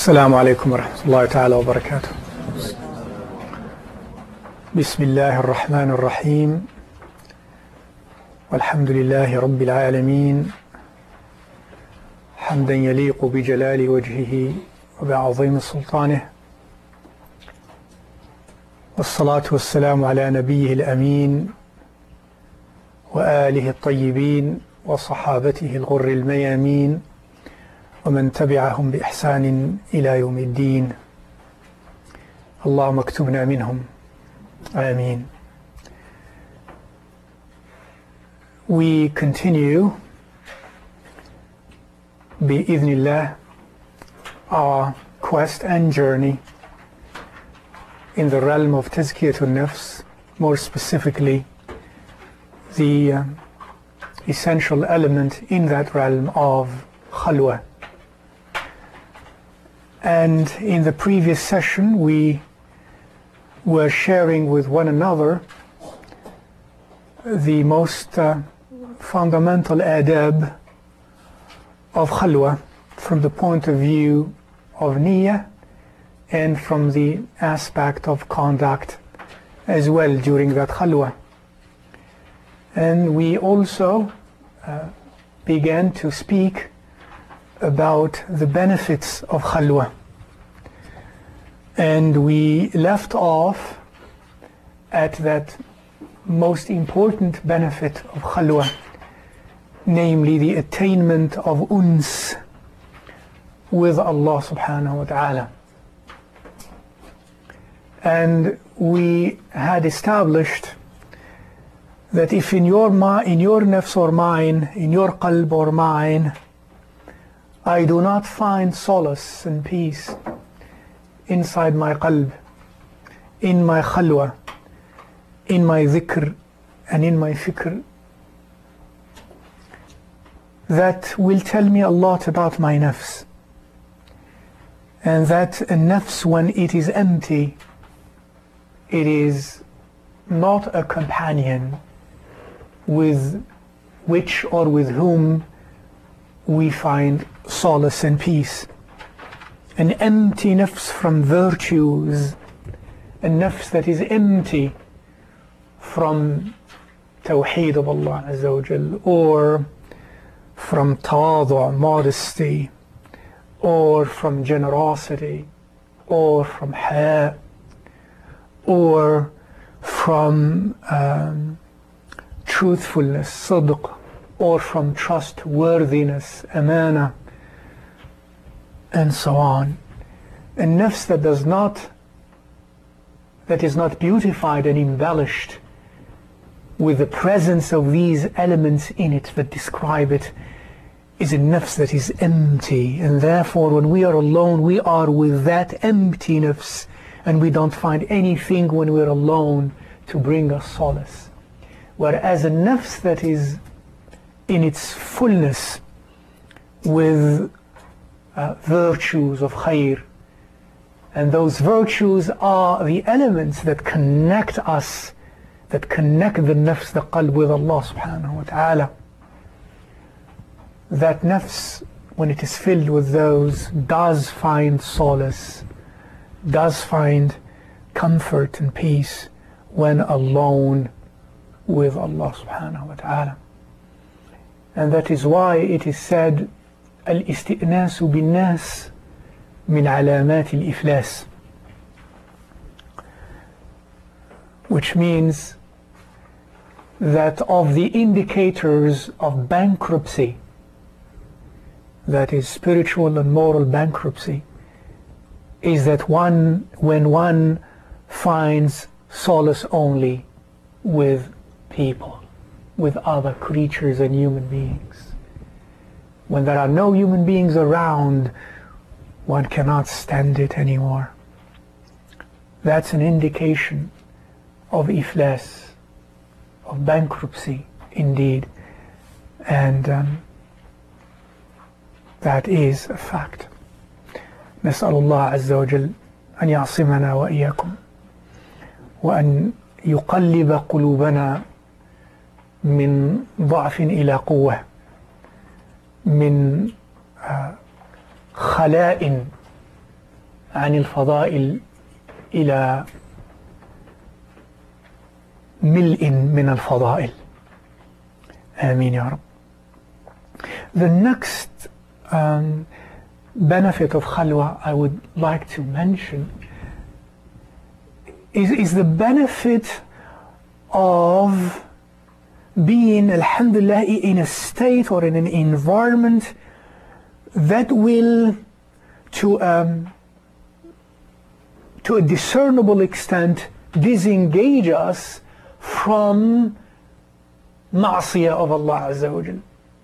السلام عليكم ورحمة الله تعالى وبركاته. بسم الله الرحمن الرحيم، والحمد لله رب العالمين، حمدا يليق بجلال وجهه وبعظيم سلطانه، والصلاة والسلام على نبيه الأمين وآله الطيبين وصحابته الغر الميامين ومن تبعهم بإحسان إلى يوم الدين. اللهم اكتبنا منهم آمين. We continue بإذن our quest and journey in the realm of Tazkiyatun Nafs, more specifically the essential element in that realm of Khalwa. And in the previous session we were sharing with one another the most fundamental adab of Khalwa from the point of view of niyyah and from the aspect of conduct as well during that Khalwa. And we also began to speak about the benefits of Khalwa. And we left off at that most important benefit of Khalwa, namely the attainment of uns with Allah subhanahu wa ta'ala. And we had established that if in your nafs or mine, in your qalb or mine, I do not find solace and peace inside my qalb, in my khalwa, in my dhikr and in my fikr, that will tell me a lot about my nafs. And that a nafs, when it is empty, it is not a companion with which or with whom we find solace and peace. An empty nafs from virtues, a nafs that is empty from tawheed of Allah Azza wa Jal, or from tawadu', modesty, or from generosity, or from haya, or from truthfulness, sidq, or from trustworthiness, amana, and so on. A nafs that is not beautified and embellished with the presence of these elements in it that describe it is a nafs that is empty. And therefore when we are alone, we are with that empty nafs, and we don't find anything when we're alone to bring us solace. Whereas a nafs that is in its fullness with virtues of khair, and those virtues are the elements that connect us, that connect the nafs, the qalb, with Allah subhanahu wa ta'ala. That nafs, when it is filled with those, does find solace, does find comfort and peace when alone with Allah subhanahu wa ta'ala. And that is why it is said, al-isti'nasu bin-nas min alamat al-iflas, which means that of the indicators of bankruptcy, that is spiritual and moral bankruptcy, is that when one finds solace only with people, with other creatures and human beings. When there are no human beings around, one cannot stand it anymore. That's an indication of iflas, of bankruptcy indeed, and that is a fact. نسأل الله عز وجل أن يعصمنا وإياكم وأن يقلب قلوبنا من ضعف إلى قوة، من خلاء عن الفضائل إلى ملء من الفضائل. آمين يا رب. The next benefit of khalwa I would like to mention is the benefit of being, alhamdulillah, in a state or in an environment that will, to a discernible extent, disengage us from ma'asiyah of Allah Azza wa Jal.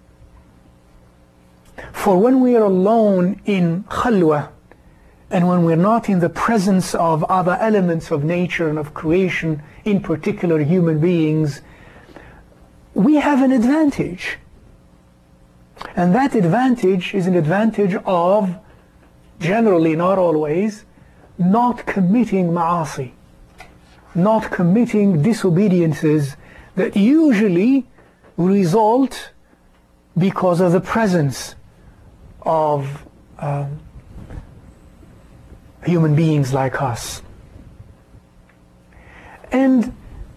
For when we are alone in khalwa, and when we're not in the presence of other elements of nature and of creation, in particular human beings, we have an advantage. And that advantage is an advantage of, generally, not always, not committing ma'asi, not committing disobediences that usually result because of the presence of human beings like us. And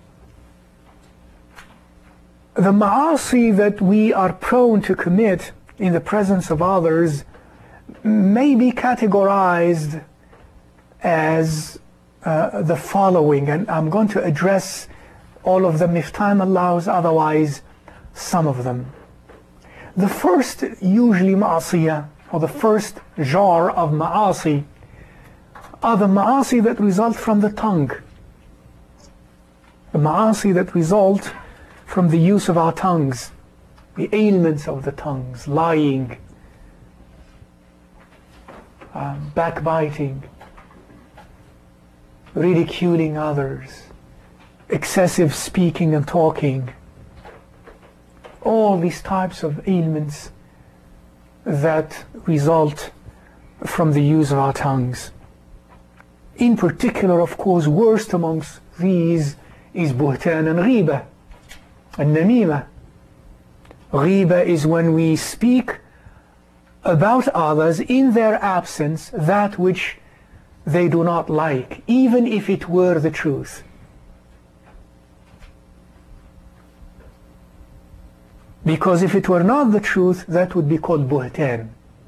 the ma'asi that we are prone to commit in the presence of others may be categorized as the following, and I'm going to address all of them if time allows, otherwise some of them. The first usually ma'asiyah, or the first genre of ma'asi, are the ma'asi that result from the tongue. The ma'asi that result from the use of our tongues, the ailments of the tongues, lying, backbiting, ridiculing others, excessive speaking and talking, all these types of ailments that result from the use of our tongues. In particular, of course, worst amongst these is buhtan and ghiba and namima. Ghiba is when we speak about others in their absence that which they do not like, even if it were the truth. Because if it were not the truth, that would be called buhtan,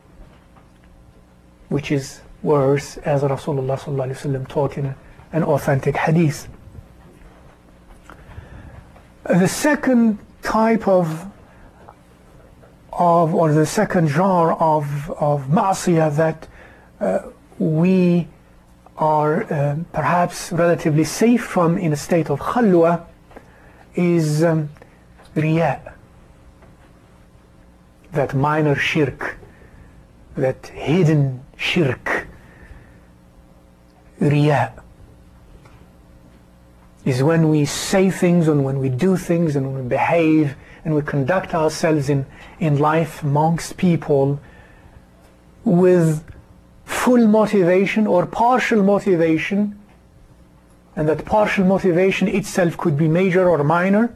which is worse, as Rasulullah ﷺ taught in an authentic hadith. The second type or the second genre of ma'asiyah that we are perhaps relatively safe from in a state of khalwa is riya, that minor shirk, that hidden shirk. Riya is when we say things and when we do things and when we behave and we conduct ourselves in life amongst people with full motivation or partial motivation, and that partial motivation itself could be major or minor,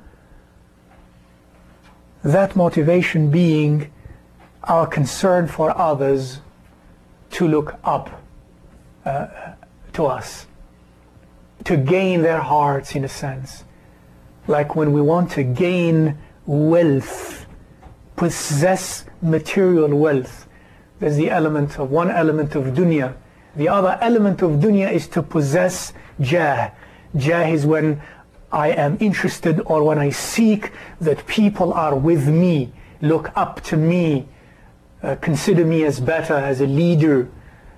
that motivation being our concern for others to look up to us, to gain their hearts in a sense. Like when we want to gain wealth, possess material wealth, there's the element of one element of dunya. The other element of dunya is to possess jah. Jah is when I am interested or when I seek that people are with me, look up to me, consider me as better, as a leader.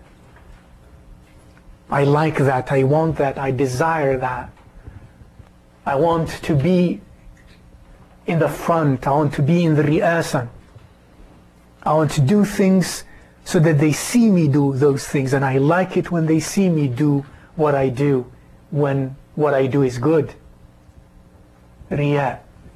I like that, I want that, I desire that. I want to be in the front, I want to be in the ri'asa. I want to do things so that they see me do those things, and I like it when they see me do what I do, when what I do is good. Riya.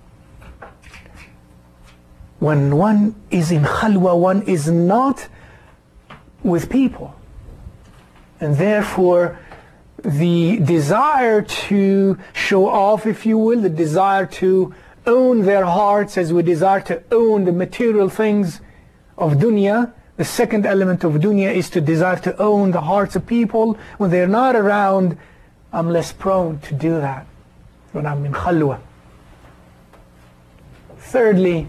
When one is in khalwa, one is not with people. And therefore, the desire to show off, if you will, the desire to own their hearts as we desire to own the material things of dunya, The second element of dunya is to desire to own the hearts of people. When they're not around, I'm less prone to do that when I'm in khalwa. Thirdly,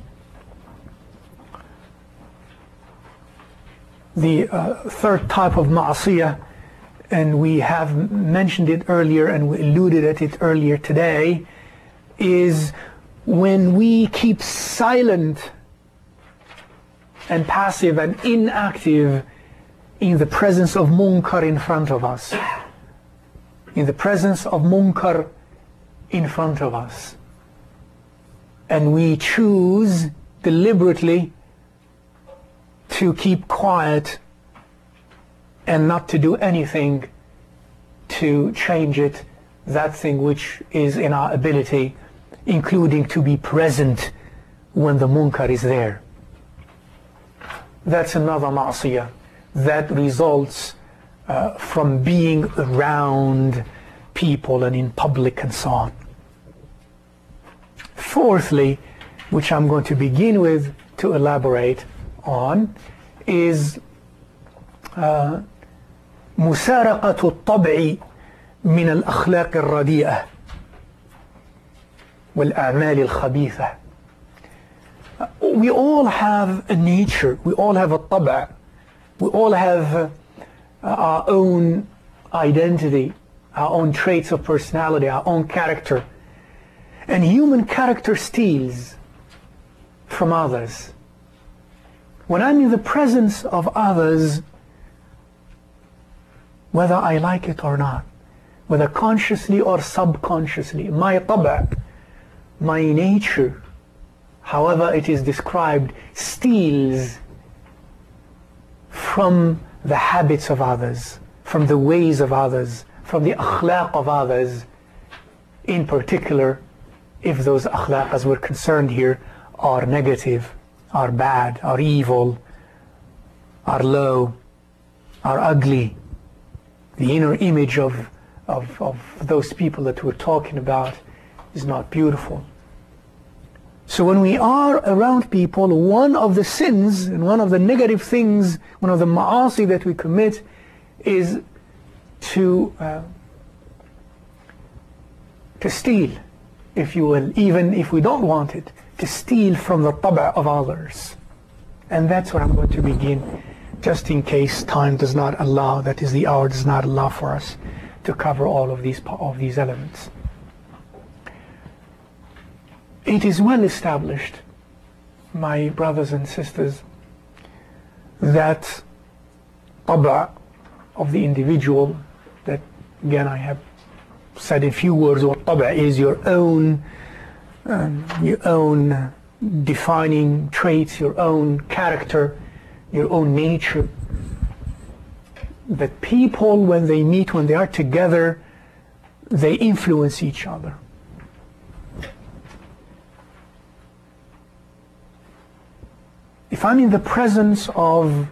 the third type of ma'asiyah, and we have mentioned it earlier and we alluded at it earlier today, is when we keep silent and passive and inactive in the presence of munkar in front of us. In the presence of munkar in front of us. And we choose deliberately to keep quiet and not to do anything to change it, that thing which is in our ability, including to be present when the munkar is there. That's another ma'asiyah that results from being around people and in public and so on. Fourthly, which I'm going to begin with to elaborate on, is مسارقة الطبع من الأخلاق الرديئة والأعمال الخبيثة. We all have a nature, we all have a طبع, we all have our own identity, our own traits of personality, our own character. And human character steals from others. When I'm in the presence of others, whether I like it or not, whether consciously or subconsciously, my طبع, my nature, however it is described, steals from the habits of others, from the ways of others, from the akhlaq of others, in particular if those akhlaq, as we're concerned here, are negative, are bad, are evil, are low, are ugly. The inner image of those people that we're talking about is not beautiful. So when we are around people, one of the sins and one of the negative things, one of the ma'asi that we commit is to steal, if you will, even if we don't want it, to steal from the طبع of others. And that's what I'm going to begin, just in case time does not allow, that is, the hour does not allow for us to cover all of these elements. It is well established, my brothers and sisters, that طبع of the individual, that again I have said in few words what طبع is, your own defining traits, your own character, your own nature. That people, when they meet, when they are together, they influence each other. If I'm in the presence of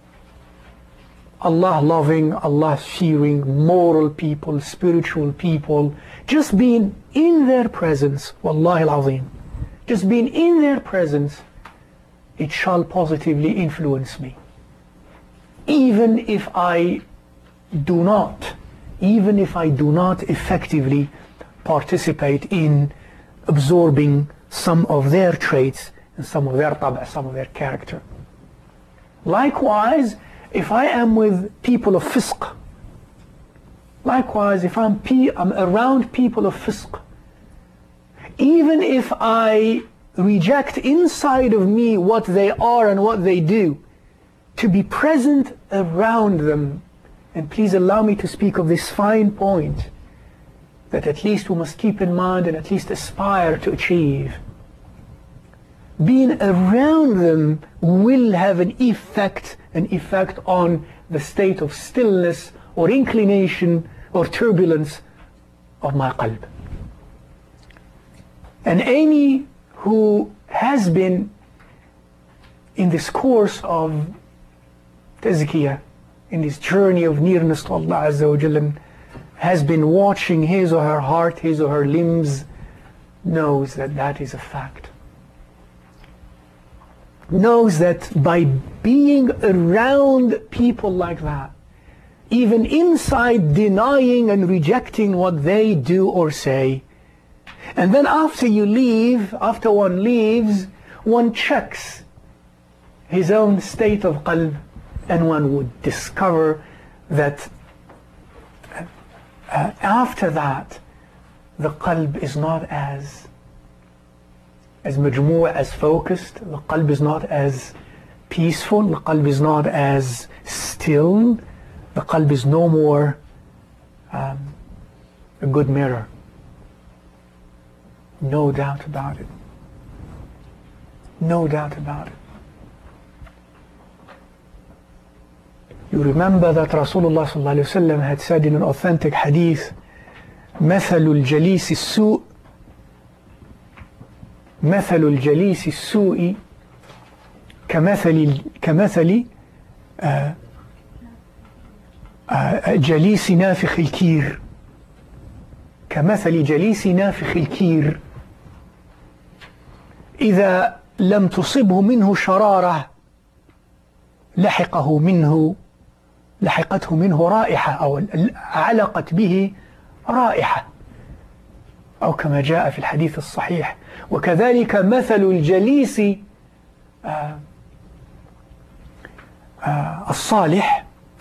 Allah loving, Allah fearing, moral people, spiritual people, just being in their presence, wallahi al-azim, just being in their presence, it shall positively influence me. Even if I do not effectively participate in absorbing some of their traits and some of their طبع, some of their character. Likewise, if I am with people of fisq, likewise if I'm around people of fisq, even if I reject inside of me what they are and what they do, to be present around them, and please allow me to speak of this fine point that at least we must keep in mind and at least aspire to achieve. Being around them will have an effect on the state of stillness or inclination or turbulence of my qalb. And any who has been in this course of tazkiyah, in this journey of nearness to Allah Azza wa Jalla, and has been watching his or her heart, his or her limbs, knows that that is a fact. knows that by being around people like that, even inside denying and rejecting what they do or say, and then after one leaves, one checks his own state of qalb, and one would discover that after that, the qalb is not as majmuu', as focused, the qalb is not as peaceful, the qalb is not as still, the qalb is no more a good mirror. No doubt about it. No doubt about it. You remember that Rasulullah sallallahu alaihi wasallam had said in an authentic hadith, مثل الجليس السوء مثل الجليس السوء كمثل جليس نافخ الكير كمثل جليس نافخ الكير إذا لم تصبه منه شرارة لحقته منه رائحة، أو علقت به رائحة، أو كما جاء في الحديث الصحيح. وكذلك مثل الجليس الصالح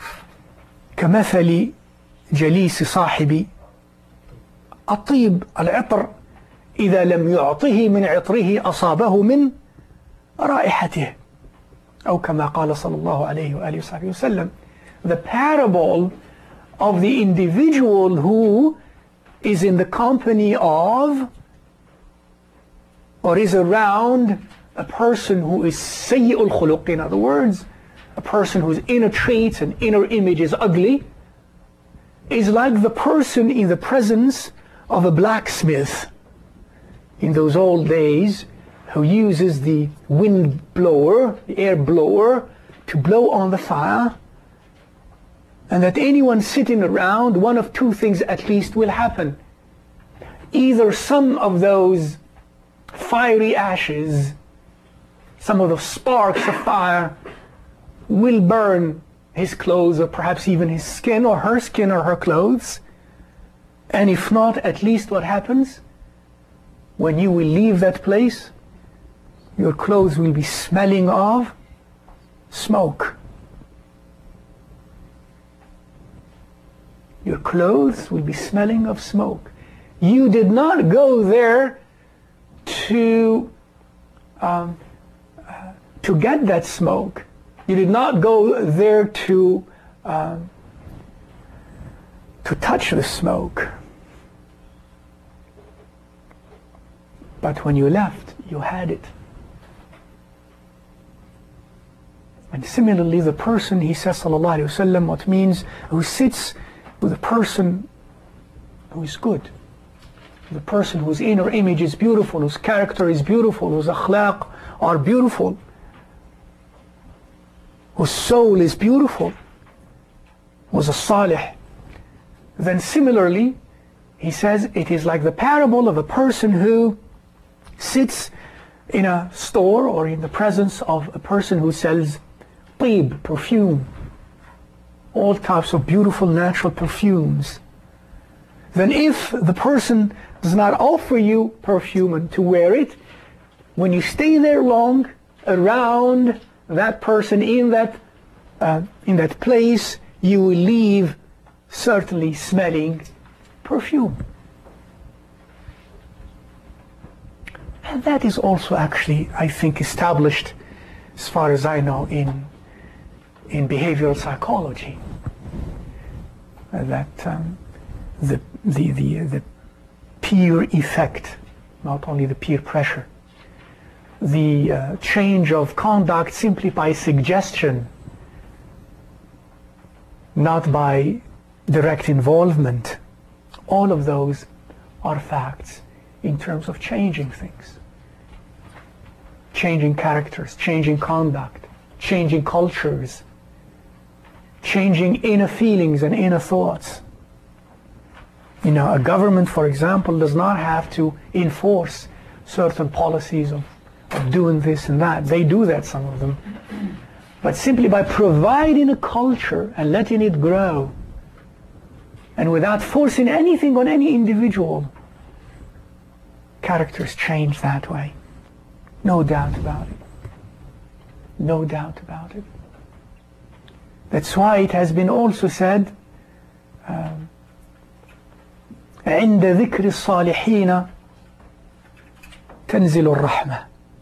كمثل جليس صاحب الطيب، العطر، إذا لم يعطه من عطره أصابه من رائحته، أو كما قال صلى الله عليه وآله وصحبه وسلم. The parable of the individual who is in the company of or is around a person who is sayyi'ul khuluq, in other words, a person whose inner traits and inner image is ugly, is like the person in the presence of a blacksmith in those old days who uses the wind blower, the air blower, to blow on the fire, and that anyone sitting around, one of two things at least will happen. Either some of those fiery ashes, some of the sparks of fire will burn his clothes, or perhaps even his skin or her clothes, and if not, at least what happens? When you will leave that place, your clothes will be smelling of smoke. Your clothes will be smelling of smoke. You did not go there to get that smoke. You did not go there to touch the smoke. But when you left, you had it. And similarly, the person, he says, sallallahu alaihi wasallam, what means who sits with a person who is good, the person whose inner image is beautiful, whose character is beautiful, whose akhlaq are beautiful, whose soul is beautiful, was a salih. Then similarly, he says it is like the parable of a person who sits in a store or in the presence of a person who sells طيب, perfume, all types of beautiful natural perfumes. Then if the person does not offer you perfume and to wear it, when you stay there long around that person in that place, you will leave certainly smelling perfume. And that is also actually, I think, established, as far as I know, in behavioral psychology, that the peer effect, not only the peer pressure, the change of conduct simply by suggestion, not by direct involvement, all of those are facts in terms of changing things, changing characters, changing conduct, changing cultures, changing inner feelings and inner thoughts. You know, a government, for example, does not have to enforce certain policies of doing this and that. They do that, some of them. But simply by providing a culture and letting it grow, and without forcing anything on any individual, characters change that way. No doubt about it. No doubt about it. That's why it has been also said, عند ذكر الصالحين تنزل الرحمة.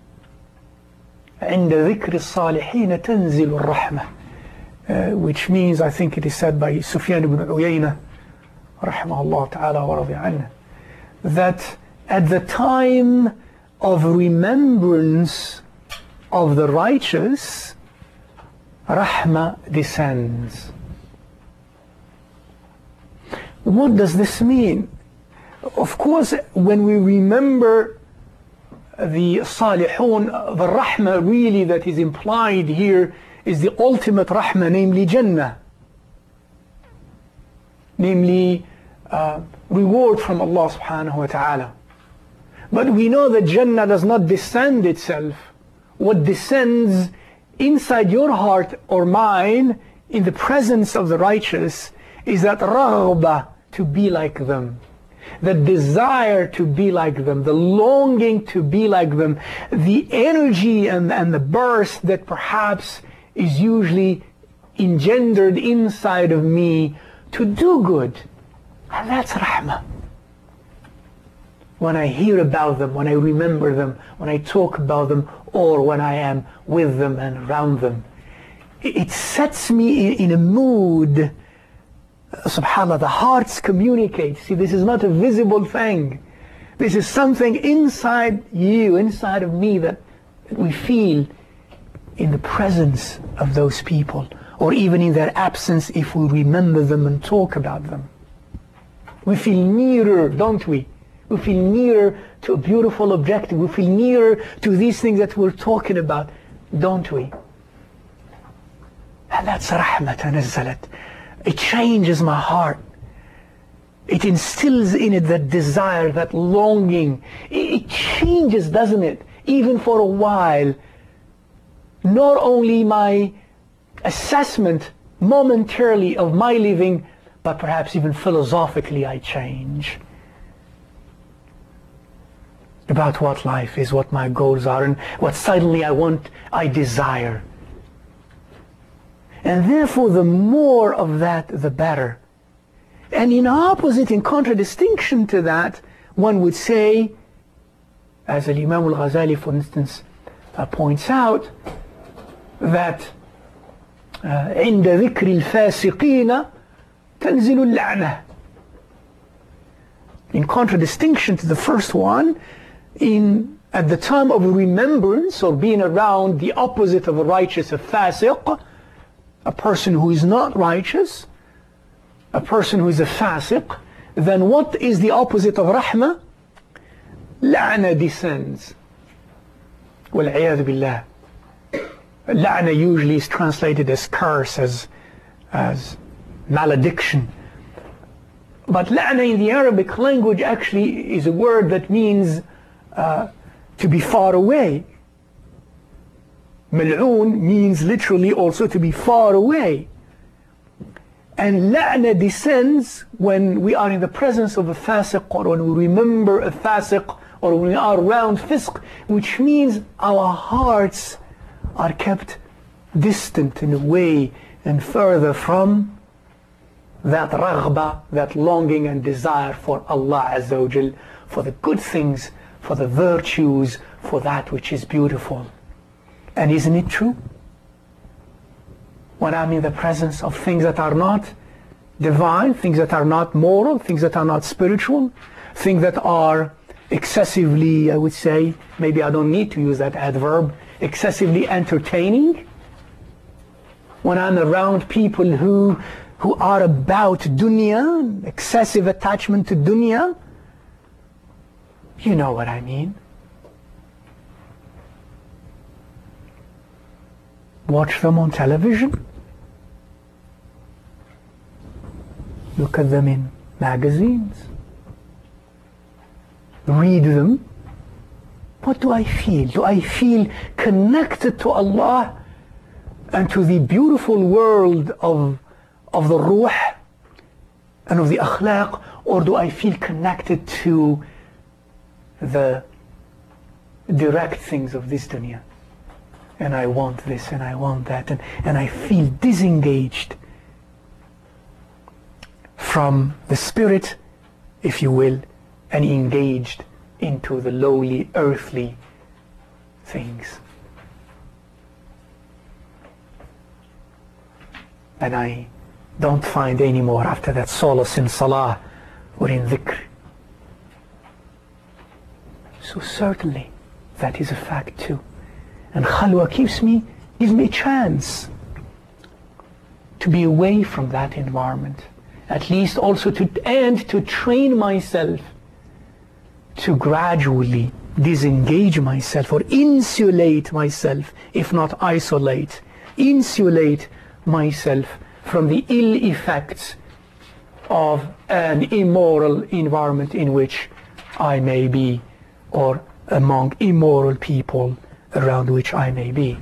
عند ذكر الصالحين تنزل الرحمة. Which means, I think it is said by Sufyan ibn Uyayna, rahimahullah ta'ala wa radi anhu, that at the time of remembrance of the righteous, Rahmah descends. What does this mean? Of course, when we remember the Salihun, the Rahmah really that is implied here is the ultimate Rahmah, namely Jannah. Namely, reward from Allah subhanahu wa ta'ala. But we know that Jannah does not descend itself. What descends inside your heart or mine in the presence of the righteous is that raghbah, to be like them, the desire to be like them, the longing to be like them, the energy and the burst that perhaps is usually engendered inside of me to do good. And that's rahmah. When I hear about them, when I remember them, when I talk about them, or when I am with them and around them, it sets me in a mood. SubhanAllah, the hearts communicate. See, this is not a visible thing. This is something inside you, inside of me, that we feel in the presence of those people, or even in their absence if we remember them and talk about them. We feel nearer, don't we? We feel nearer to a beautiful objective. We feel nearer to these things that we're talking about, don't we? And that's rahmah tanazzalat. It changes my heart. It instills in it that desire, that longing. It changes, doesn't it? Even for a while. Not only my assessment momentarily of my living, but perhaps even philosophically I change about what life is, what my goals are, and what suddenly I desire. And therefore, the more of that, the better. And in opposite, in contradistinction to that, one would say, as Imam al-Ghazali, for instance, points out, that عند ذكر الفاسقين تنزل اللعنة. In contradistinction to the first one, at the time of remembrance or being around the opposite of a righteous, a fasiq, a person who is not righteous, a person who is a fasiq, then what is the opposite of rahmah? La'na descends. Wal-'iyadhu billah. La'na usually is translated as curse, as malediction. But la'na in the Arabic language actually is a word that means to be far away. Mal'oon means literally also to be far away. And la'na descends when we are in the presence of a fasiq, or when we remember a fasiq, or when we are around fisq, which means our hearts are kept distant and away and further from that raghbah, that longing and desire for Allah Azza wa Jal, for the good things, for the virtues, for that which is beautiful. And isn't it true? When I'm in the presence of things that are not divine, things that are not moral, things that are not spiritual, things that are excessively, I would say, maybe I don't need to use that adverb, excessively entertaining, when I'm around people who are about dunya, excessive attachment to dunya, you know what I mean. Watch them on television. Look at them in magazines. Read them. what do I feel? Do I feel connected to Allah and to the beautiful world of the ruh and of the akhlaq, or do I feel connected to the direct things of this dunya? And I want this and I want that, and I feel disengaged from the spirit, if you will, and engaged into the lowly, earthly things. And I don't find any more after that solace in salah or in dhikr. So certainly that is a fact too. And khalwa gives me a chance to be away from that environment. At least also to train myself to gradually disengage myself or insulate myself, if not isolate, insulate myself from the ill effects of an immoral environment in which I may be, or among immoral people around which I may be.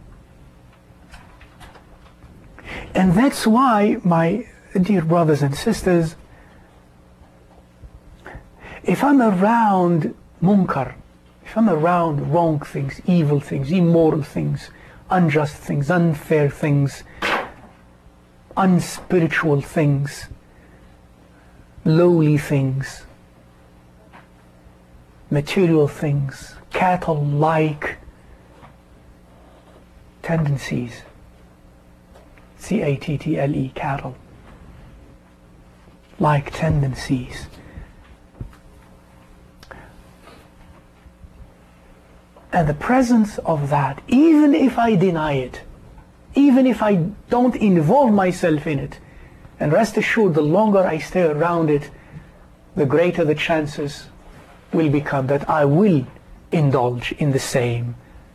And that's why, my dear brothers and sisters, if I'm around munkar, if I'm around wrong things, evil things, immoral things, unjust things, unfair things, unspiritual things, lowly things, material things, cattle-like tendencies, C-A-T-T-L-E, cattle, like tendencies. And the presence of that, even if I deny it, even if I don't involve myself in it, and rest assured, the longer I stay around it, the greater the chances will become that I will indulge in the same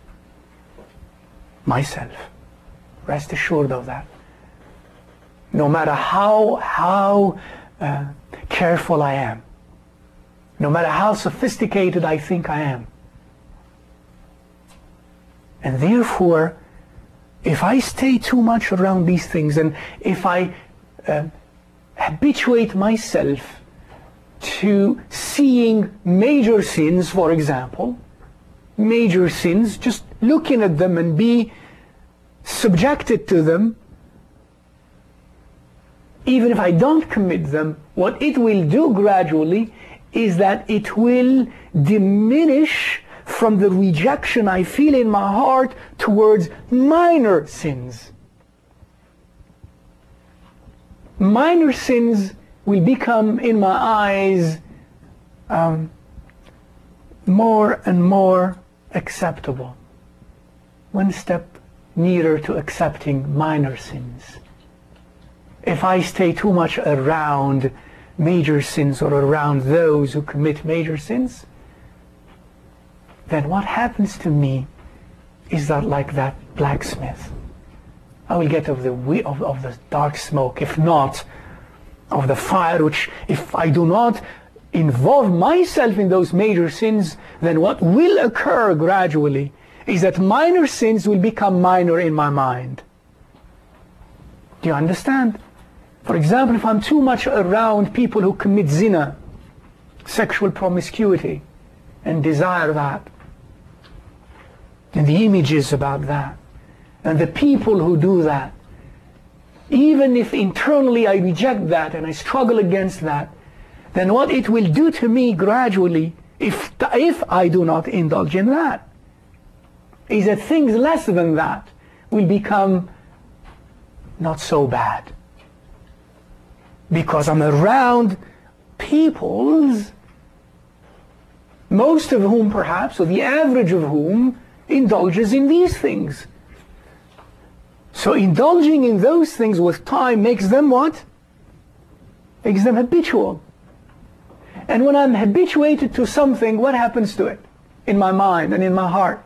myself. Rest assured of that. No matter how careful I am, no matter how sophisticated I think I am. And therefore, if I stay too much around these things, and if I habituate myself to seeing major sins, for example, major sins, just looking at them and be subjected to them, even if I don't commit them, what it will do gradually is that it will diminish from the rejection I feel in my heart towards minor sins. Minor sins will become, in my eyes, more and more acceptable. One step nearer to accepting minor sins. If I stay too much around major sins or around those who commit major sins, then what happens to me is that, like that blacksmith, I will get of the dark smoke, if not of the fire, which if I do not involve myself in those major sins, then what will occur gradually is that minor sins will become minor in my mind. Do you understand? For example, if I'm too much around people who commit zina, sexual promiscuity, and desire that, and the images about that, and the people who do that, even if internally I reject that and I struggle against that, then what it will do to me gradually, if I do not indulge in that, is that things less than that will become not so bad. Because I'm around peoples, most of whom perhaps, or the average of whom, indulges in these things. So indulging in those things with time makes them what? Makes them habitual. And when I'm habituated to something, what happens to it? In my mind and in my heart?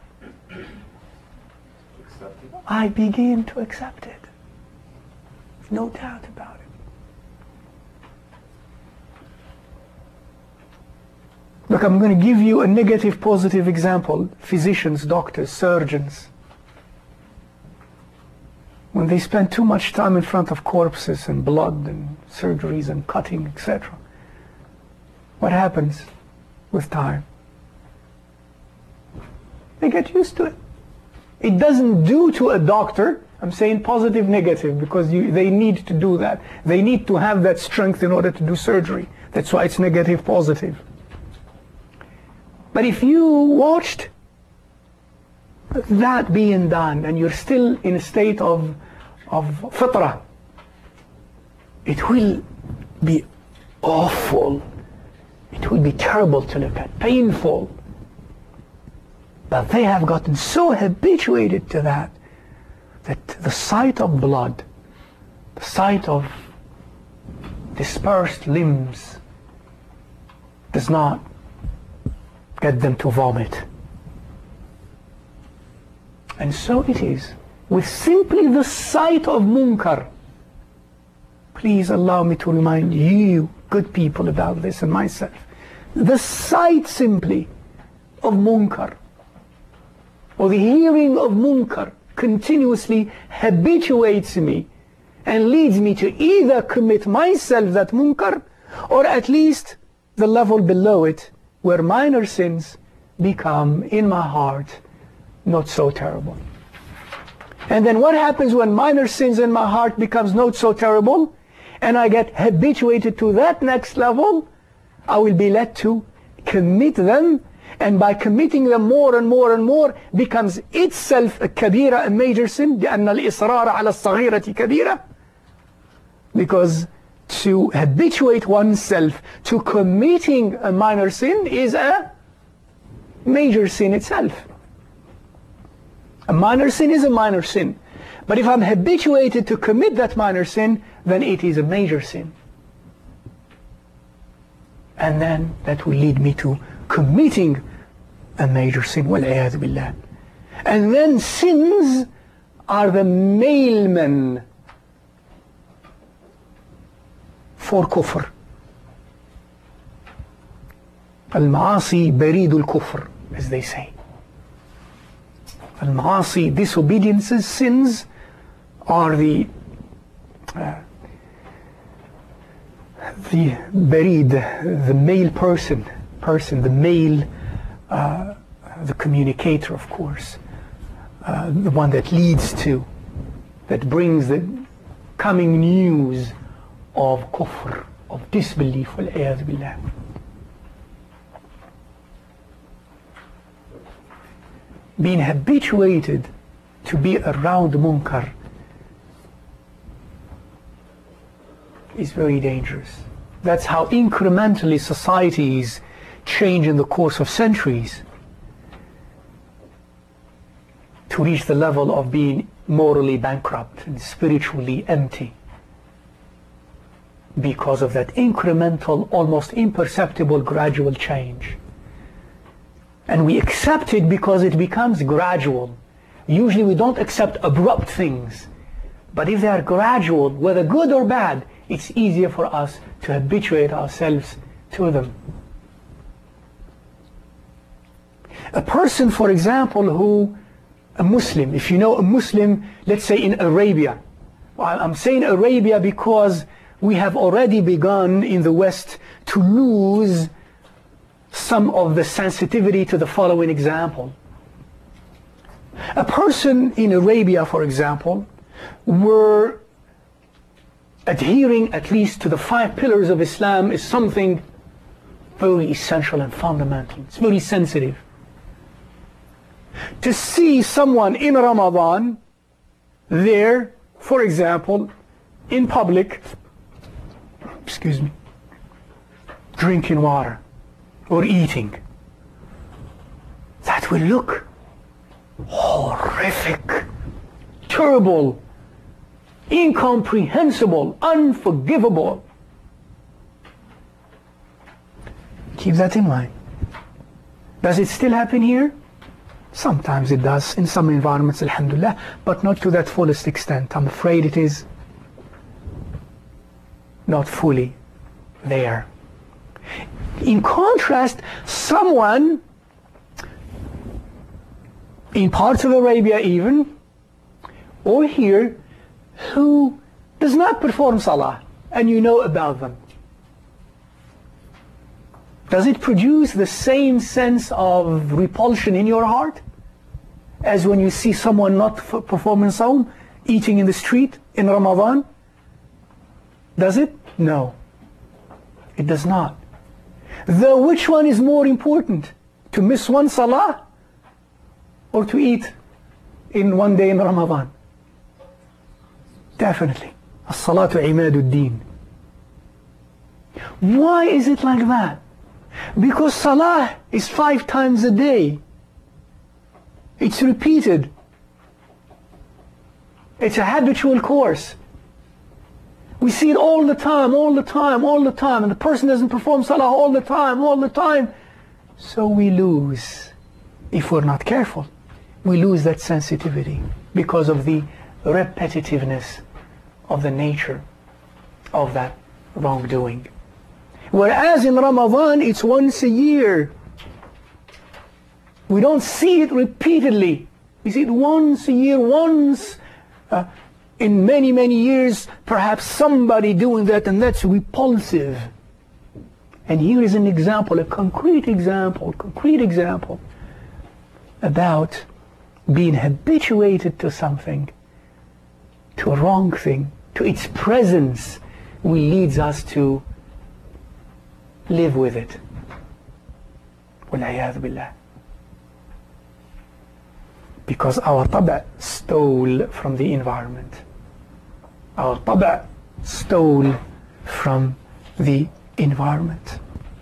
I begin to accept it. No doubt about it. Look, I'm going to give you a negative, positive example. Physicians, doctors, surgeons. When they spend too much time in front of corpses and blood and surgeries and cutting, etc., what happens with time? They get used to it. It doesn't do to a doctor, I'm saying positive, negative, because they need to do that. They need to have that strength in order to do surgery. That's why it's negative, positive. But if you watched that being done and you're still in a state of fitrah, it will be awful. It will be terrible to look at, painful. But they have gotten so habituated to that the sight of blood, the sight of dispersed limbs does not get them to vomit. And so it is with simply the sight of munkar. Please allow me to remind you, good people, about this and myself. The sight simply of munkar, or the hearing of munkar, continuously habituates me and leads me to either commit myself that munkar, or at least the level below it, where minor sins become in my heart not so terrible. And then what happens when minor sins in my heart becomes not so terrible, and I get habituated to that next level? I will be led to commit them, and by committing them more and more and more becomes itself a kabira, a major sin. لأن الإصرار على الصغيرة كبيرة. Because to habituate oneself to committing a minor sin is a major sin itself. A minor sin is a minor sin. But if I'm habituated to commit that minor sin, then it is a major sin. And then that will lead me to committing a major sin. وَالْعِيَاذُ بِاللَّهِ. And then sins are the mailmen for kufr. Al-ma'asi barid al-kufr, as they say. Al-ma'asi, disobediences, sins are the barid, the male person, the male, the communicator, of course, the one that leads to, that brings the coming news of kufr, of disbelief, wal-'iyadhu billah. Being habituated to be around munkar is very dangerous. That's how incrementally societies change in the course of centuries to reach the level of being morally bankrupt and spiritually empty, because of that incremental, almost imperceptible, gradual change. And we accept it because it becomes gradual. Usually we don't accept abrupt things, but if they are gradual, whether good or bad, it's easier for us to habituate ourselves to them. A person, for example, a Muslim, if you know a Muslim, let's say in Arabia. Well, I'm saying Arabia because we have already begun in the West to lose some of the sensitivity to the following example. A person in Arabia, for example, were adhering at least to the 5 pillars of Islam is something very essential and fundamental. It's very sensitive. To see someone in Ramadan there, for example, in public, drinking water or eating, that will look horrific, terrible, incomprehensible, unforgivable. Keep that in mind. Does it still happen here? Sometimes it does in some environments, alhamdulillah, but not to that fullest extent. I'm afraid it is not fully there. In contrast, someone in parts of Arabia even, or here, who does not perform salah, and you know about them, does it produce the same sense of repulsion in your heart as when you see someone not performing Sawm, eating in the street in Ramadan? Does it? No. It does not. Though which one is more important? To miss one salah or to eat in one day in Ramadan? Definitely. As-salatu imaduddin. Why is it like that? Because salah is 5 times a day. It's repeated. It's a habitual course. We see it all the time, all the time, all the time, and the person doesn't perform salah all the time. So we lose, if we're not careful, we lose that sensitivity because of the repetitiveness of the nature of that wrongdoing. Whereas in Ramadan, it's once a year. We don't see it repeatedly. We see it once a year, once in many, many years, perhaps somebody doing that, and that's repulsive. And here is an example, a concrete example about being habituated to something, to a wrong thing, to its presence, which leads us to live with it. وَالْعِيَاذُ بِاللَّهِ. Because our taba' stole from the environment. Our taba' stole from the environment.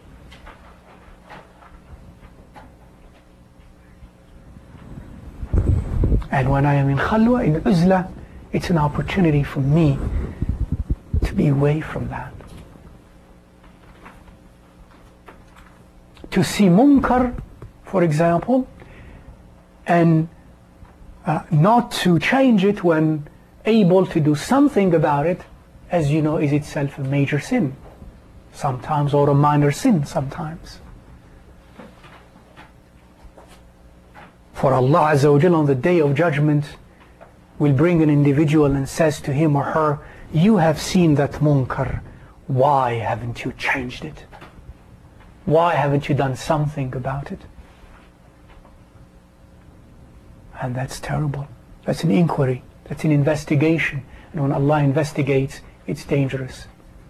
And when I am in khalwa, in uzla, it's an opportunity for me to be away from that. To see munkar, for example, and not to change it when able to do something about it, as you know, is itself a major sin sometimes, or a minor sin sometimes. For Allah Azza wa Jalla on the Day of Judgment will bring an individual and says to him or her, you have seen that munkar, why haven't you changed it? Why haven't you done something about it? And that's terrible. That's an inquiry. That's an investigation. And when Allah investigates, it's dangerous.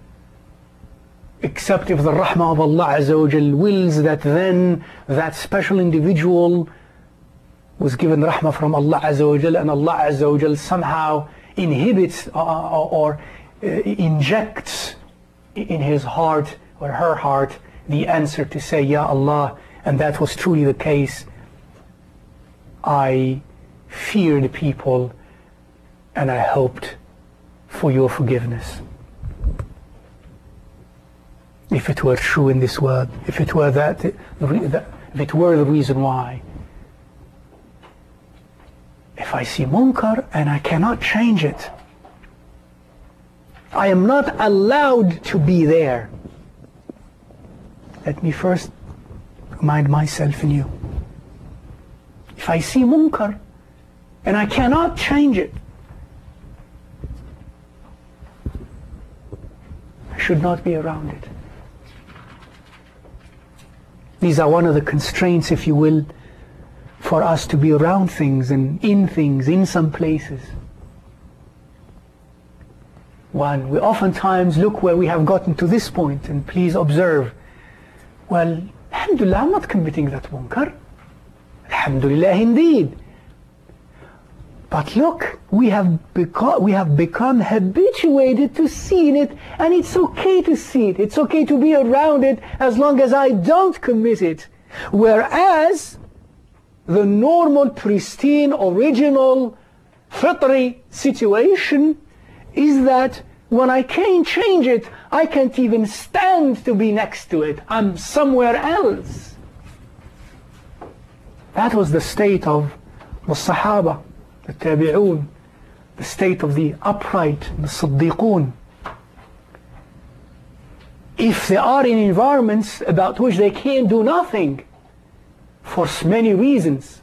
Except if the rahmah of Allah Azza wa Jal wills that then that special individual was given rahmah from Allah Azza wa Jal, and Allah Azza wa Jal somehow inhibits or injects in his heart or her heart the answer to say, Ya Allah, and that was truly the case. I feared people and I hoped for your forgiveness. If it were true in this world, if it were if it were the reason why. If I see munkar and I cannot change it, I am not allowed to be there. Let me first remind myself and you. If I see munkar and I cannot change it, I should not be around it. These are one of the constraints, if you will, for us to be around things, in some places. One, we oftentimes look where we have gotten to this point, and please observe, well, alhamdulillah, I'm not committing that munkar. Alhamdulillah indeed. But look, we have become habituated to seeing it, and it's okay to see it. It's okay to be around it as long as I don't commit it. Whereas the normal, pristine, original, fitri situation is that when I can't change it, I can't even stand to be next to it. I'm somewhere else. That was the state of the Sahaba, the Tabi'un, the state of the upright, the Siddiqun. if they are in environments about which they can't do nothing for many reasons,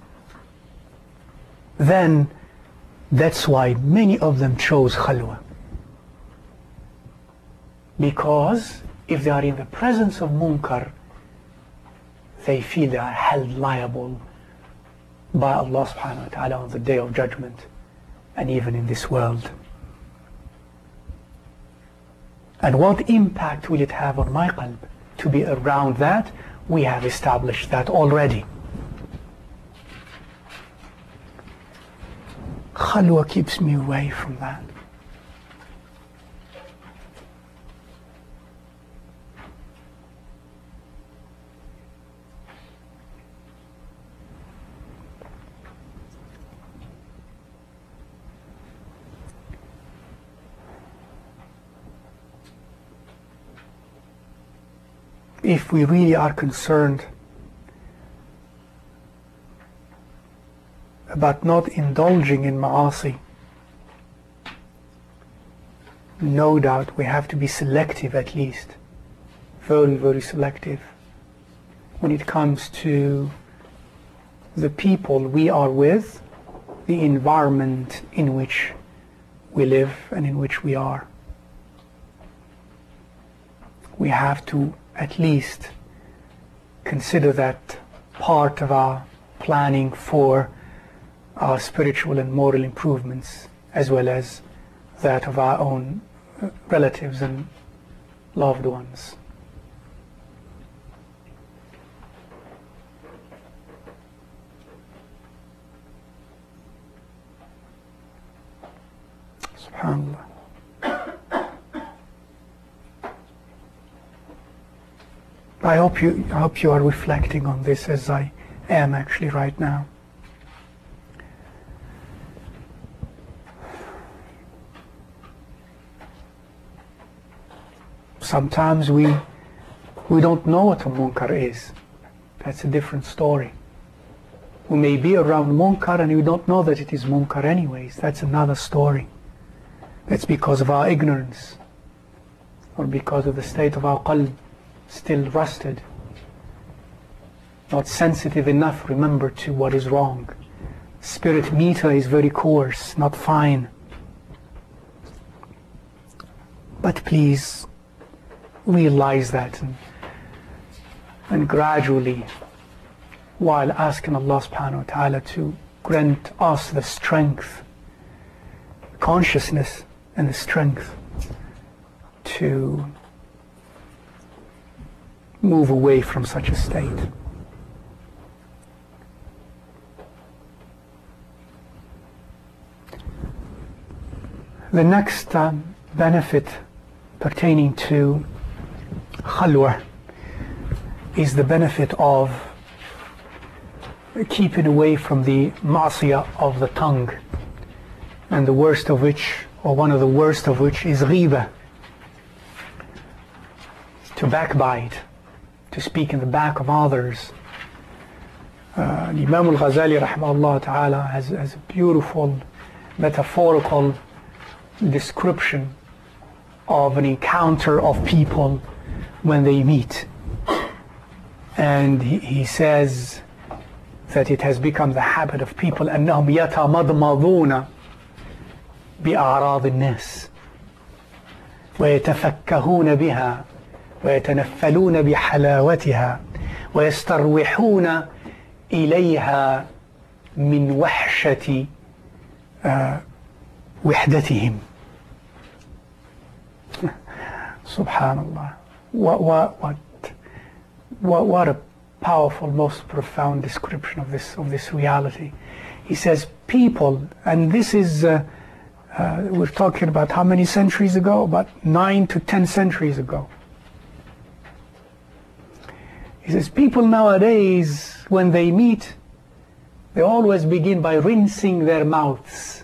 then that's why many of them chose khalwa. Because if they are in the presence of munkar, they feel they are held liable by Allah subhanahu wa ta'ala on the day of judgment, and even in this world. And what impact will it have on my qalb to be around that? We have established that already. Khalwa keeps me away from that. If we really are concerned about not indulging in ma'asi, no doubt we have to be selective, at least very, very selective when it comes to the people we are with, the environment in which we live and in which we are. We have to at least consider that part of our planning for our spiritual and moral improvements, as well as that of our own relatives and loved ones. SubhanAllah. I hope you are reflecting on this as I am actually right now. Sometimes we don't know what a munkar is. That's a different story. We may be around munkar and we don't know that it is munkar anyways. That's another story. That's because of our ignorance, or because of the state of our qalb, still rusted, not sensitive enough, remember, to what is wrong. Spirit meter is very coarse, not fine. But please realize that, and gradually, while asking Allah subhanahu wa ta'ala to grant us the strength, consciousness and the strength to move away from such a state. The next benefit pertaining to khalwa is the benefit of keeping away from the ma'siyah of the tongue, and the worst of which, or one of the worst of which, is ghibah, to backbite, to speak in the back of others. Imam al-Ghazali rahimahullah ta'ala has a beautiful metaphorical description of an encounter of people when they meet. And he says that it has become the habit of people أنهم يتمضمضون بأعراض الناس ويتفكهون بها ويتنفلون بحلاوتها ويستروحون إليها من وحشة وحدتهم. Subhanallah. What a powerful, most profound description of this reality. He says people, and this is we're talking about how many centuries ago? About 9 to 10 centuries ago. He says people nowadays, when they meet, they always begin by rinsing their mouths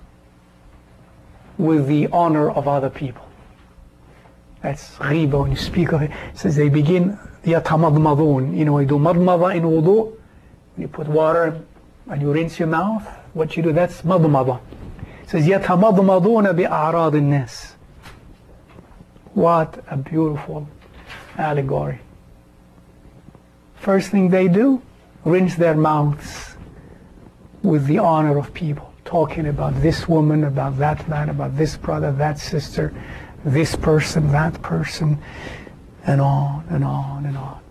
with the honor of other people. That's ghiba when you speak of it. It says they begin yatamadmadun. You know, you do madmada in wudu. You put water and you rinse your mouth. What you do, that's madmada. It says yatamadmaduna bi'a'rad an-nas. What a beautiful allegory. First thing they do, rinse their mouths with the honor of people, talking about this woman, about that man, about this brother, that sister, this person, that person, and on and on and on.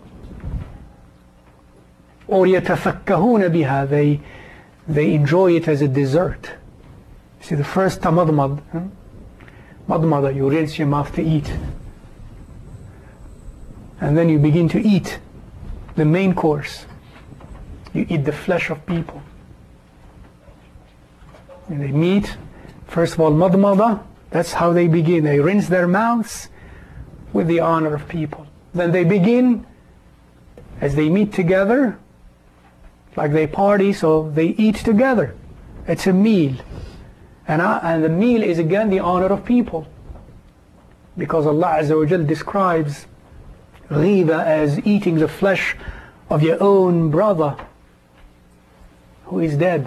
Or يتفكهون بها, they enjoy it as a dessert. See, the first tamadmad, madmada, you rinse your mouth to eat. And then you begin to eat the main course. You eat the flesh of people. And they meet, first of all, madmada, that's how they begin. They rinse their mouths with the honor of people. Then they begin, as they meet together, like they party, so they eat together. It's a meal. And the meal is again the honor of people. Because Allah Azza wa Jal describes ghiba as eating the flesh of your own brother who is dead.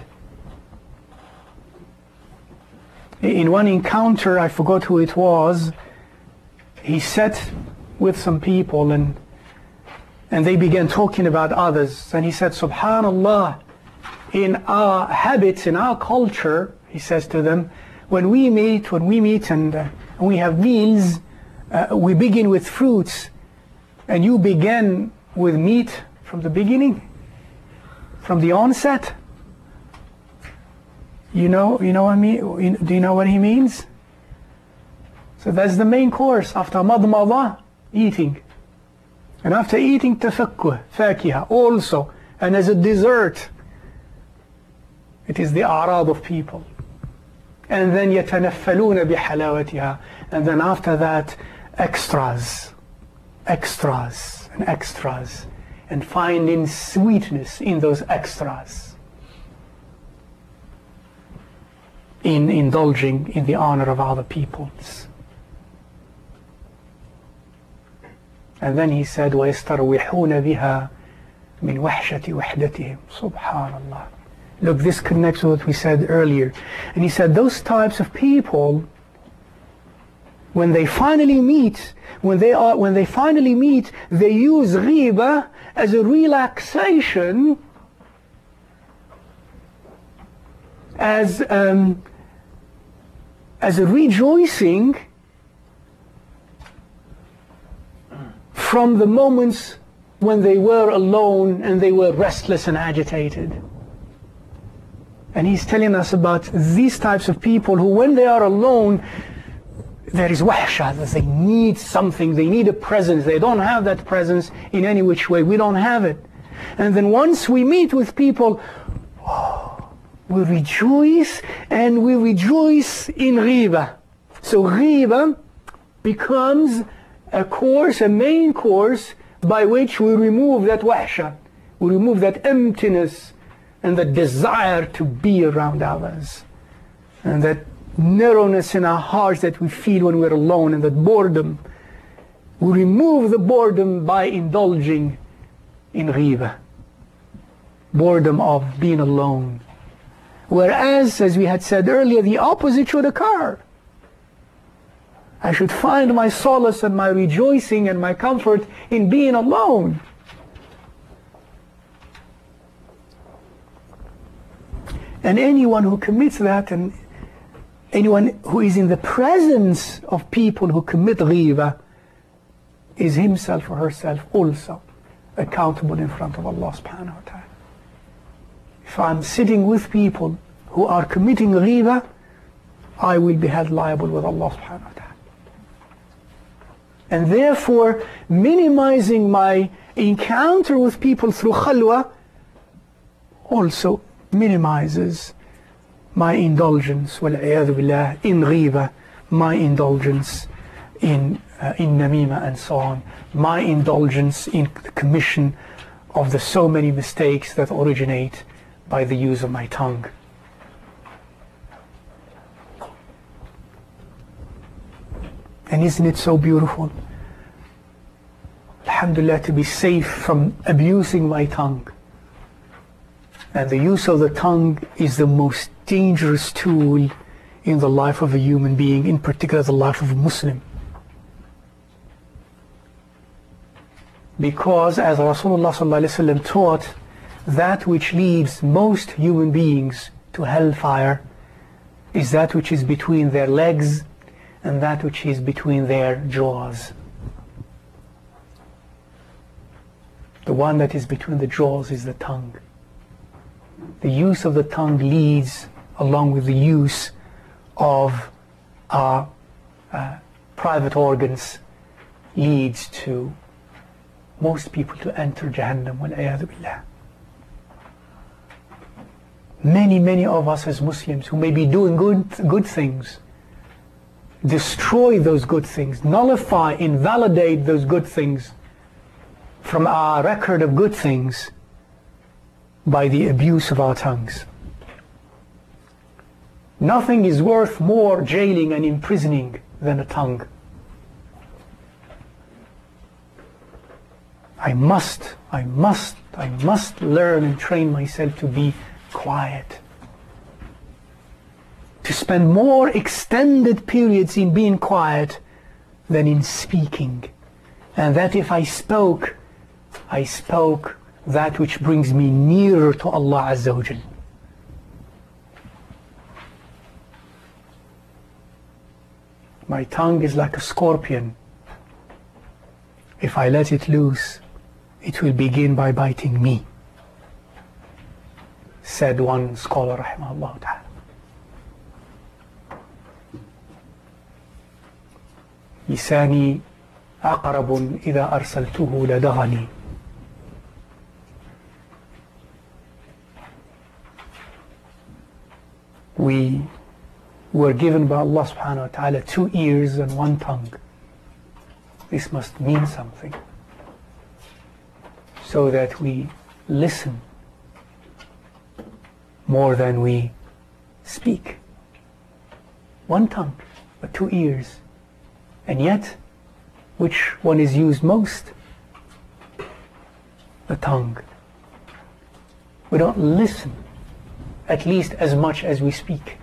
In one encounter, I forgot who it was, he sat with some people and they began talking about others. And he said, Subhanallah, in our habits, in our culture, he says to them, when we meet and we have meals, we begin with fruits, and you begin with meat from the beginning, from the onset. You know what I mean? Do you know what he means? So that's the main course. After madmada, eating. And after eating, tafakkuh, fakiha, also. And as a dessert, it is the a'rad of people. And then يتنفلون بحلاوتها. And then after that, extras, extras, and extras. And finding sweetness in those extras. In indulging in the honor of other peoples. And then he said, وَيَسْتَرْوِحُونَ بِهَا مِنْ وَحْشَةِ وَحْدَتِهِمْ. Subhanallah. Look, this connects with what we said earlier. And he said, those types of people, when they finally meet, they use ghiba as a relaxation, as a rejoicing from the moments when they were alone and they were restless and agitated. And he's telling us about these types of people who, when they are alone, there is wahsha, that they need something, they need a presence. They don't have that presence in any which way. We don't have it. And then once we meet with people, we rejoice, and we rejoice in ghiba. So ghiba becomes a course, a main course, by which we remove that wahsha, we remove that emptiness and the desire to be around others, and that narrowness in our hearts that we feel when we're alone, and that boredom. We remove the boredom by indulging in ghiba, boredom of being alone. Whereas, as we had said earlier, the opposite should occur. I should find my solace and my rejoicing and my comfort in being alone. And anyone who commits that, and anyone who is in the presence of people who commit ghiba, is himself or herself also accountable in front of Allah subhanahu wa ta'ala. If I'm sitting with people who are committing ghiba, I will be held liable with Allah subhanahu wa ta'ala. And therefore, minimizing my encounter with people through khalwa also minimizes my indulgence, wal-'iyadhu billah, in ghiba, my indulgence in namima and so on, my indulgence in the commission of the so many mistakes that originate by the use of my tongue. And isn't it so beautiful, alhamdulillah, to be safe from abusing my tongue? And the use of the tongue is the most dangerous tool in the life of a human being, in particular the life of a Muslim. Because as Rasulullah ﷺ taught, that which leads most human beings to hellfire is that which is between their legs and that which is between their jaws. The one that is between the jaws is the tongue. The use of the tongue leads, along with the use of our private organs, leads to most people to enter Jahannam, wal-'iyadhu billah. Many of us as Muslims who may be doing good things, destroy those good things, nullify, invalidate those good things from our record of good things by the abuse of our tongues. Nothing is worth more jailing and imprisoning than a tongue. I must learn and train myself to be quiet, to spend more extended periods in being quiet than in speaking, and that if I spoke that which brings me nearer to Allah Azza wa Jal. My tongue is like a scorpion. If I let it loose, it will begin by biting me, said one scholar rahimahullah ta'ala. لساني عقرب إذا أرسلته لدغني. We were given by Allah subhanahu wa ta'ala 2 ears and 1 tongue. This must mean something, so that we listen more than we speak. 1 tongue, but 2 ears. And yet, which one is used most? The tongue. We don't listen at least as much as we speak.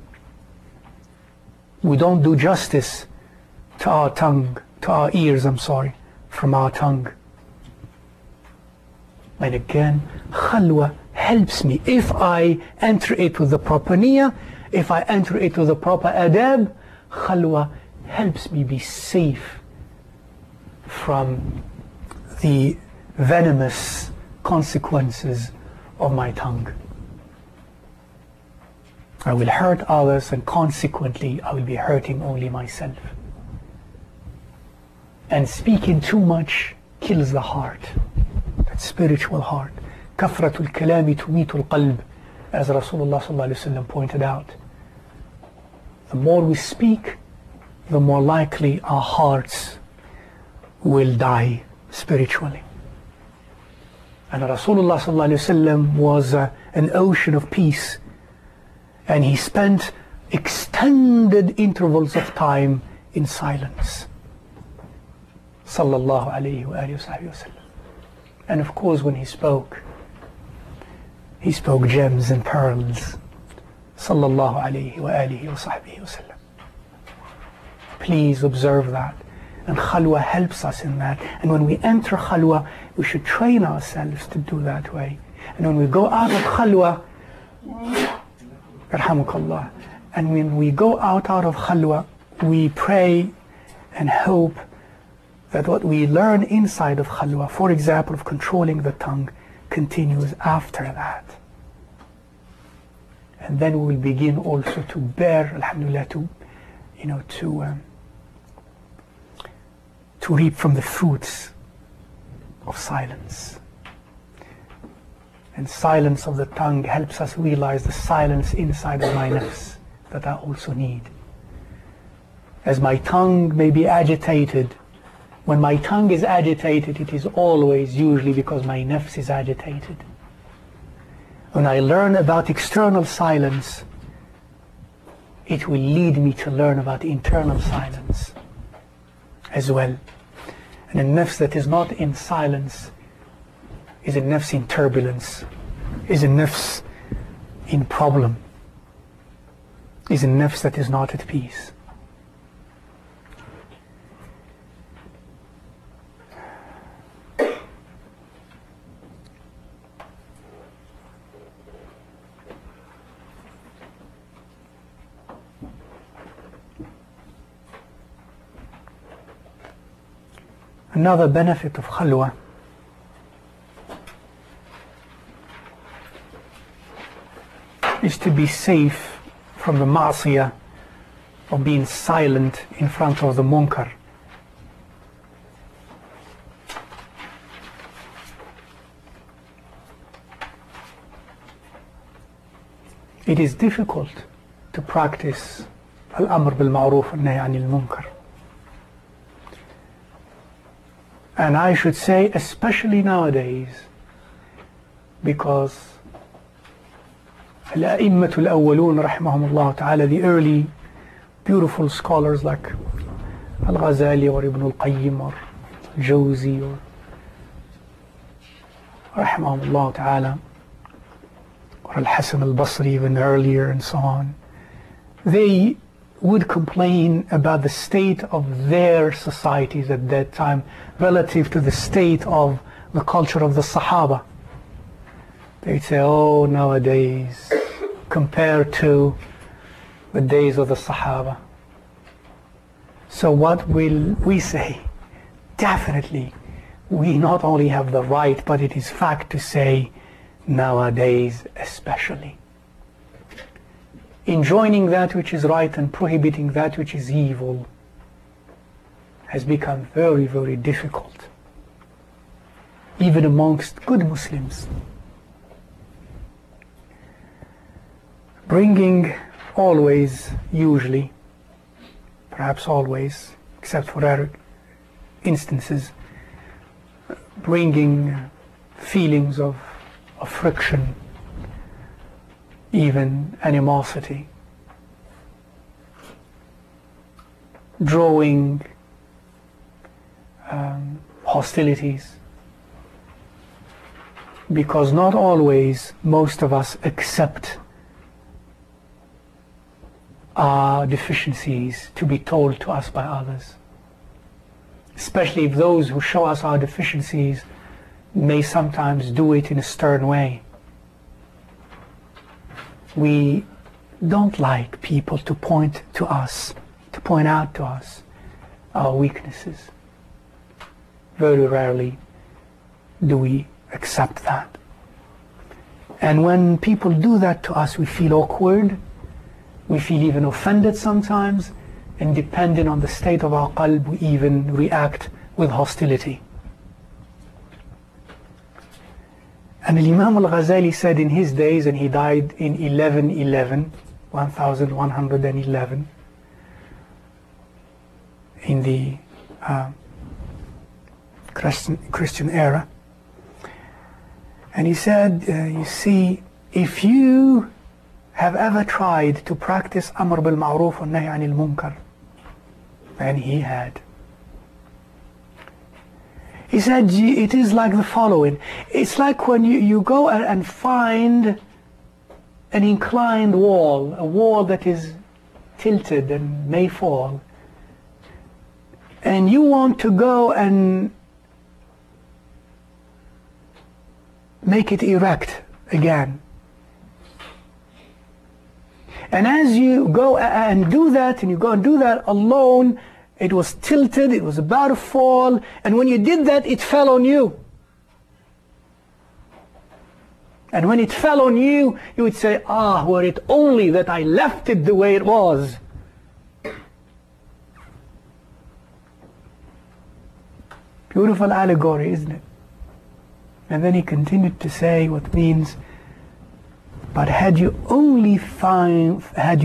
We don't do justice to our tongue, to our ears, from our tongue. And again, khalwa helps me. If I enter it with the proper niyyah, if I enter it with the proper adab, khalwa helps me be safe from the venomous consequences of my tongue. I will hurt others, and consequently I will be hurting only myself. And speaking too much kills the heart, that spiritual heart. كثرة الكلام تميت القلب, as Rasulullah ﷺ pointed out. The more we speak, the more likely our hearts will die spiritually. And Rasulullah ﷺ was an ocean of peace, and he spent extended intervals of time in silence. Sallallahu alayhi wa sallam. And of course, when he spoke gems and pearls. Sallallahu alayhi wa alihi wa sahbihi wa sallam. Please observe that. And khalwa helps us in that. And when we enter khalwa, we should train ourselves to do that way. And when we go out of khalwa, yarhamukallah, and when we go out of khalwa, we pray and hope that what we learn inside of khalwa, for example, of controlling the tongue, continues after that. And then we will begin also to bear, alhamdulillah, to reap from the fruits of silence. And silence of the tongue helps us realize the silence inside of my nafs that I also need. As my tongue may be agitated, when my tongue is agitated, it is always usually because my nafs is agitated. When I learn about external silence, it will lead me to learn about internal silence as well. And a nafs that is not in silence is a nafs in turbulence, is a nafs in problem, is a nafs that is not at peace. Another benefit of khalwa is to be safe from the ma'asiyah of being silent in front of the munkar. It is difficult to practice al-amr bil-ma'ruf wal-nahy anil munkar. And I should say especially nowadays, because al-a'immatul awwalun rahimahumullah ta'ala, the early beautiful scholars like al-Ghazali or Ibn al-Qayyim or al-Jawzi or rahimahumullah ta'ala, or al-Hasan al-Basri even earlier and so on, they would complain about the state of their societies at that time relative to the state of the culture of the Sahaba. They'd say, oh, nowadays, compared to the days of the Sahaba. So what will we say? Definitely, we not only have the right, but it is fact to say, nowadays especially. Enjoining that which is right and prohibiting that which is evil has become very, very difficult, even amongst good Muslims. Bringing always, usually, perhaps always, except for rare instances, bringing feelings of friction, even animosity, drawing hostilities, because not always most of us accept our deficiencies to be told to us by others, especially if those who show us our deficiencies may sometimes do it in a stern way. We don't like people to point out to us our weaknesses. Very rarely do we accept that. And when people do that to us, we feel awkward, we feel even offended sometimes, and depending on the state of our qalb, we even react with hostility. And Imam al-Ghazali said in his days, and he died in 1111, in the Christian era. And he said, you see, if you have ever tried to practice Amr bil Ma'ruf wa Nahy anil Munkar, and he had. He said, it is like the following. It's like when you go and find an inclined wall, a wall that is tilted and may fall, and you want to go and make it erect again. And as you go and do that, alone, it was tilted, it was about to fall, and when you did that, it fell on you. And when it fell on you, you would say, were it only that I left it the way it was. Beautiful allegory, isn't it? And then he continued to say what means, but had you only found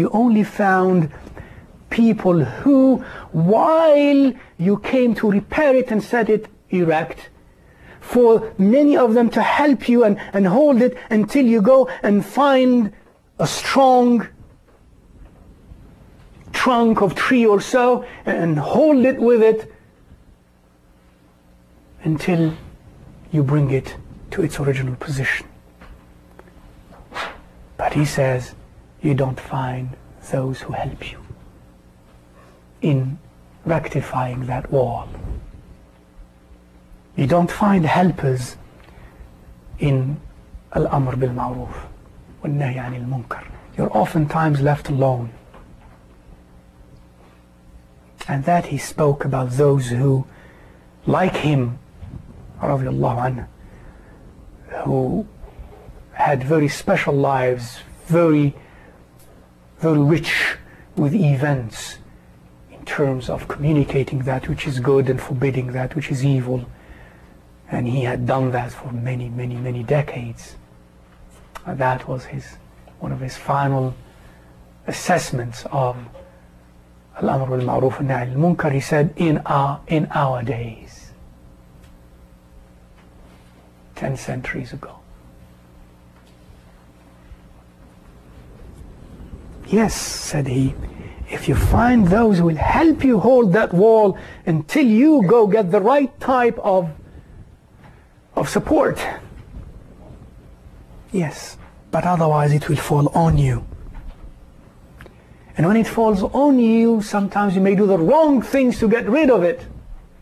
people who, while you came to repair it and set it erect, for many of them to help you and hold it until you go and find a strong trunk of tree or so, and hold it with it until you bring it to its original position. But he says, you don't find those who help you in rectifying that wall. You don't find helpers in al-amr bil ma'ruf wal nahy anil munkar. You're oftentimes left alone. And that he spoke about those who like him, radiallahu anhu, who had very special lives, very, very rich with events in terms of communicating that which is good and forbidding that which is evil. And he had done that for many, many, many decades. And that was one of his final assessments of Al-Amr bil-Ma'ruf and Nahy al-Munkar. He said, in our days, 10 centuries ago. Yes, said he, if you find those who will help you hold that wall until you go get the right type of support. Yes, but otherwise it will fall on you. And when it falls on you, sometimes you may do the wrong things to get rid of it.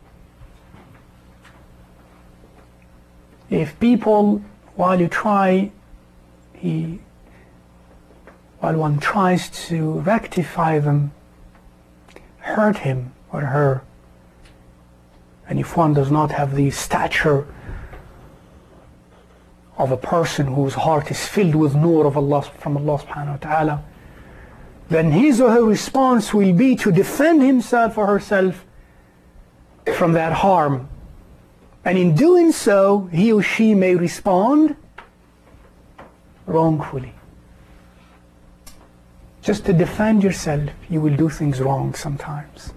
If people, while one tries to rectify them, hurt him or her, and if one does not have the stature of a person whose heart is filled with nur of Allah, from Allah subhanahu wa ta'ala, then his or her response will be to defend himself or herself from that harm. And in doing so, he or she may respond wrongfully. Just to defend yourself, you will do things wrong sometimes.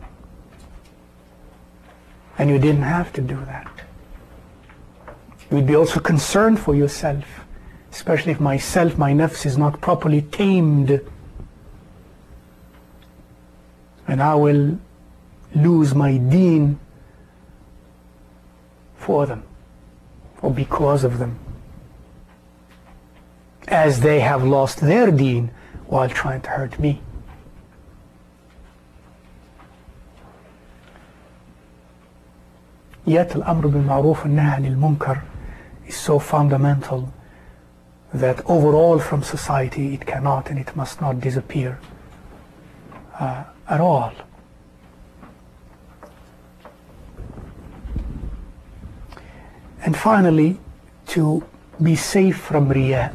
And you didn't have to do that. You would be also concerned for yourself, especially if my nafs is not properly tamed, and I will lose my deen for them, or because of them, as they have lost their deen while trying to hurt me. Yet Al-Amr bil-Ma'ruf and Nahy al-Munkar is so fundamental that overall from society it cannot and it must not disappear at all. And finally, to be safe from riya.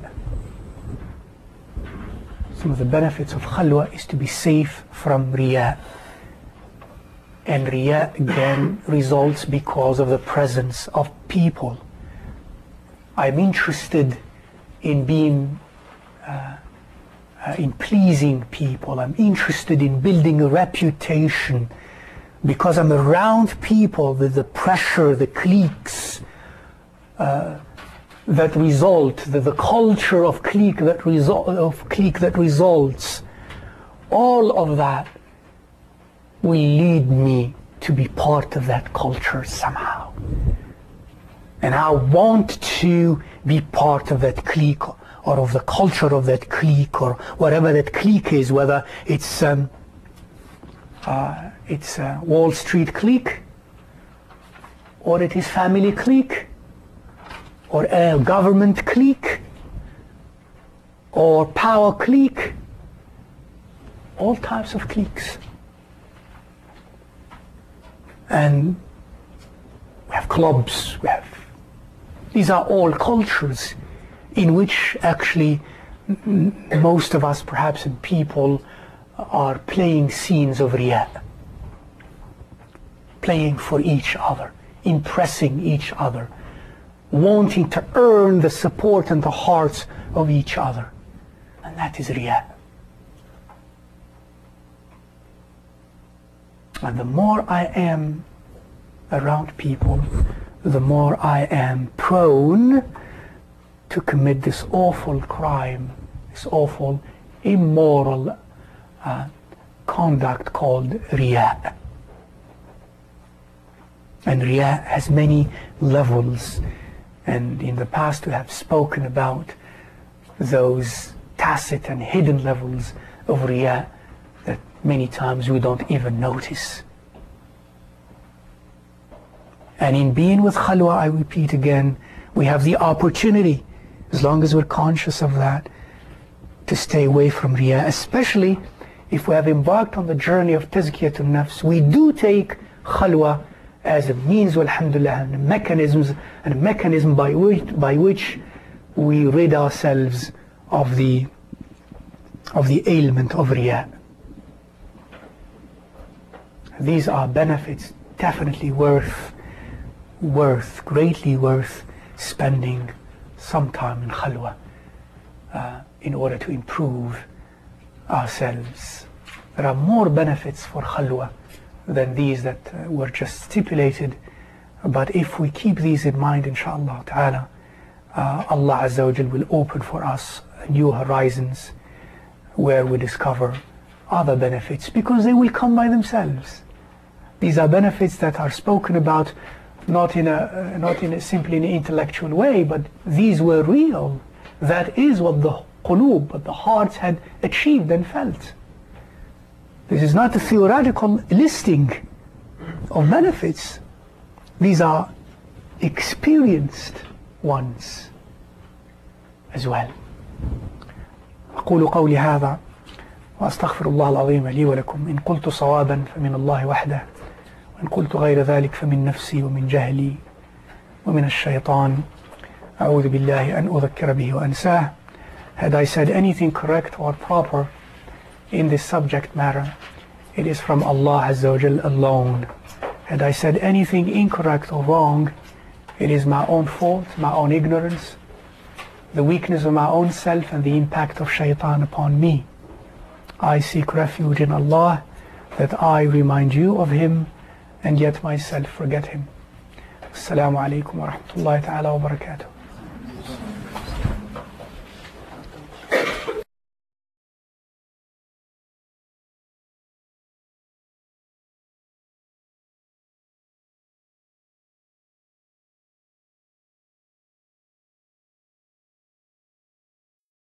Some of the benefits of khalwa is to be safe from riya. And riya again results because of the presence of people. I'm interested in being, in pleasing people. I'm interested in building a reputation because I'm around people with the pressure, the cliques that result, the culture of clique that results. All of that will lead me to be part of that culture somehow. And I want to be part of that clique or of the culture of that clique or whatever that clique is, whether it's a Wall Street clique, or it is family clique, or a government clique, or power clique, all types of cliques. And we have clubs, these are all cultures in which actually most of us, perhaps in people, are playing scenes of riya, playing for each other, impressing each other, wanting to earn the support and the hearts of each other. And that is riya. And the more I am around people, the more I am prone to commit this awful crime, this awful immoral conduct called riya. And riya has many levels, and in the past we have spoken about those tacit and hidden levels of riya that many times we don't even notice. And in being with khalwa, I repeat again, we have the opportunity, as long as we're conscious of that, to stay away from riya, especially if we have embarked on the journey of tazkiyatun nafs. We do take khalwa as a means, alhamdulillah, and mechanism by which we rid ourselves of the ailment of riya. These are benefits definitely greatly worth spending some time in khalwa in order to improve ourselves. There are more benefits for khalwa than these that were just stipulated, but if we keep these in mind, inshallah ta'ala, Allah Azza wa Jal will open for us new horizons where we discover other benefits, because they will come by themselves. These are benefits that are spoken about not in a simply in an intellectual way, but these were real. That is what the qulub, what the hearts had achieved and felt. This is not a theoretical listing of benefits. These are experienced ones as well. أقول قولي هذا وأستغفر الله العظيم لي ولكم. إن قلت صوابا فمن الله وحده، وإن قلت غير ذلك فمن نفسي ومن جهلي ومن الشيطان. أعوذ بالله أن أذكر به وأنساه. Had I said anything correct or proper in this subject matter, it is from Allah Azza wa Jal alone. Had I said anything incorrect or wrong, it is my own fault, my own ignorance, the weakness of my own self, and the impact of shaitan upon me. I seek refuge in Allah that I remind you of Him and yet myself forget Him. Assalamu alaikum wa rahmatullahi ta'ala wa barakatuh.